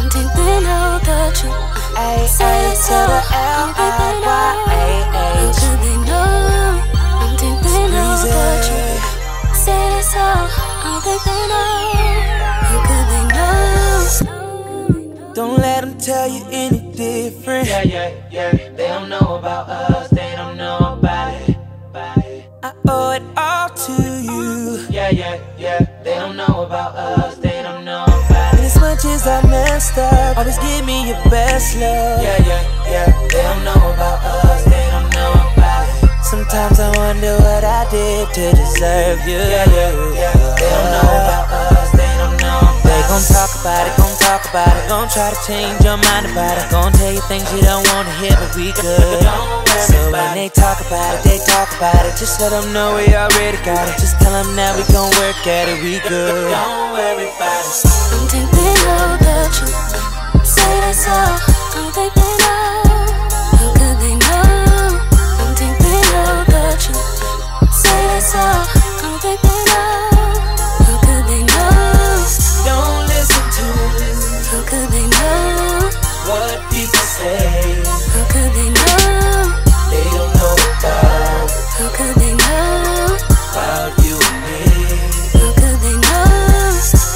think they know the truth. Say it's so. Don't think they know. How could they know? Don't think they know the truth. Say it's so. Don't think they know. How could they know? Don't let them tell you any different. Yeah. They don't know about us. They don't know about it. I owe it all to you. Yeah. They don't know about us. They don't know about And it. as much as I messed up, always give me your best love. Yeah. They don't know about us. They don't know about it. Sometimes I wonder what I did to deserve you. Yeah. They don't know about us. They don't know about it. They gon' talk about it, gon' try to change your mind about it, gon' tell you things you don't wanna hear, but we good. So when they talk about it, just let them know we already got it. Just tell them that we gon' work at it, we good. Don't worry about it. Don't think they know the truth. Say that's all. Don't think they know. How could they know? Don't think they know the truth. Say that's all. Don't think they know. How could they know? Don't listen to How could they know? what people say. How could they know? They don't know about How could they know? you and me. How could they know?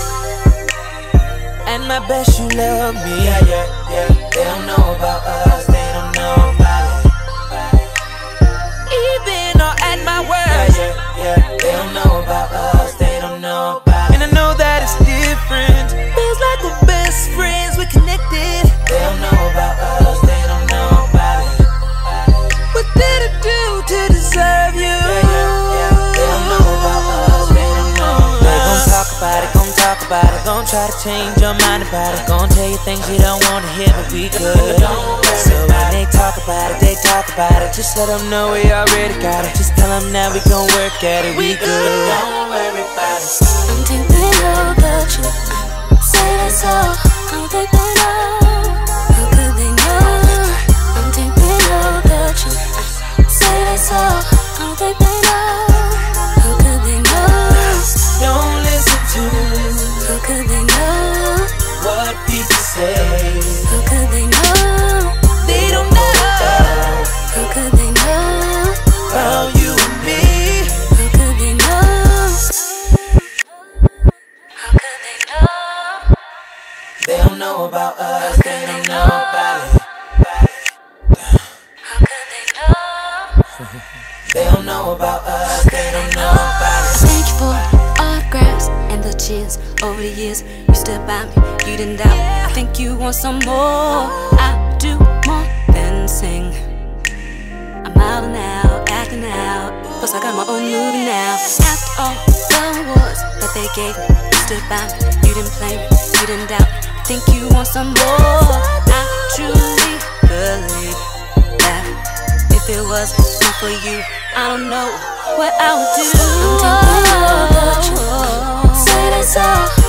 And I bet you love me. Yeah. They don't know about us. They don't know about it. Even or at my worst. Yeah. They don't know about us. They don't know about it. And I know that it's different. Feels like we're best friends, we're connected. They don't know about us. They don't know about it. What did I do to deserve you? Yeah. They don't know about us. They don't know They about gon' us. talk about it, gon' try to change your mind about it, gon' tell you things you don't wanna hear, but we good. So when they talk about it, just let them know we already got it. Just tell them that we gon' work at it, we good. Don't worry about it. Don't think they know the truth. Say that's all. Don't think they know. How could they know? Don't think they know the truth. Say that's all. Don't think they know. How could they know? Don't listen to How could they know? what people say. How could they know? They don't know How could they know? about you and me. How could they know? How could they know? They don't know about us. They don't know about it. How could they know? They don't know about us. They don't know about it. Thank you for autographs and the cheers over the years. You stood by me, you didn't doubt. I think you want some more. I do more than sing. I'm out and out, acting out. Plus I got my own movie now. After all the awards that they gave me, you stood by me, you didn't play me, you didn't doubt. I think you want some more. I truly believe that if it wasn't for you, I don't know what I would do. Don't think they know the truth. Say that's all.